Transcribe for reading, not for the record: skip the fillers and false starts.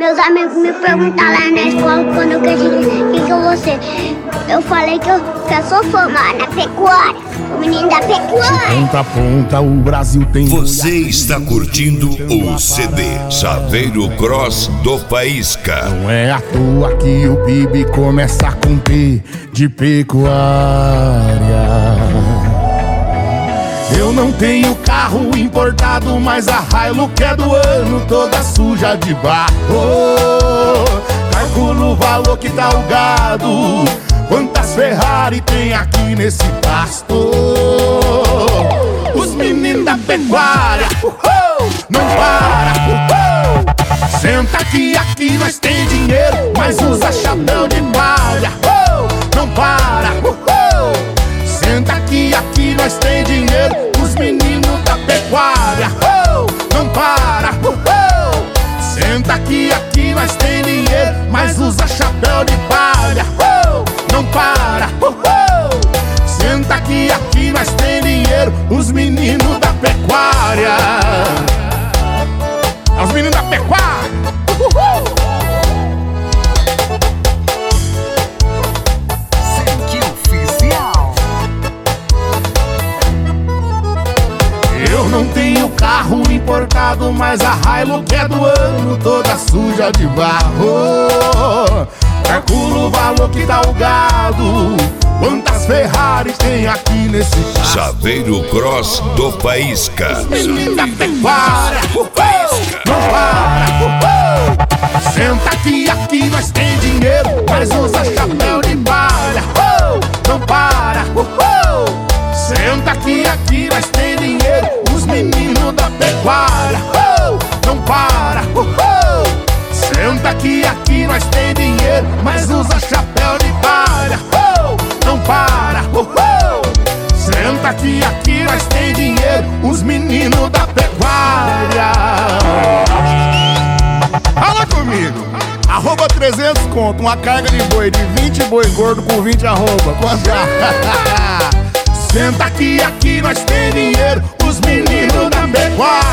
Meus amigos me perguntaram lá na escola quando eu cresci, quem que eu vou ser? Eu falei que eu sou formado na pecuária, o menino da pecuária. De ponta a ponta o Brasil tem. Você está curtindo o CD Chaveiro Cross do Faísca. Não é à toa que o PIB começa com P de pecuária. Eu não tenho carro importado, mas a Hilux é do ano, toda suja de barro. Calculo o valor que dá o gado, quantas Ferrari tem aqui nesse pasto. Os meninos da pecuária, não para, senta aqui nós tem dinheiro, mas usa chapéu de palha. Não para, senta aqui nós tem dinheiro, os meninos da pecuária. Não para, senta aqui nós tem dinheiro, mas usa chapéu de palha. Não para, senta aqui nós tem dinheiro, os meninos da pecuária. Os meninos da pecuária. Eu não tenho carro importado, mas a Hilux é do ano, toda suja de barro. Calculo o valor que dá o gado, quantas Ferrari tem aqui nesse pasto. Chaveiro Cross do Faísca. Menino da pecuária, não para, senta aqui nós tem dinheiro, mas usa chapéu de palha. Não para, senta aqui nós tem dinheiro, os meninos da pecuária. Não para, senta aqui nós tem dinheiro, mas usa chapéu de palha. Não para, senta aqui nós tem dinheiro, os meninos da pecuária. Fala comigo. Arroba 300 conto, uma carga de boi de 20 boi gordo com 20 arroba. Quanto? Senta aqui nós tem dinheiro, os meninos da pecuária.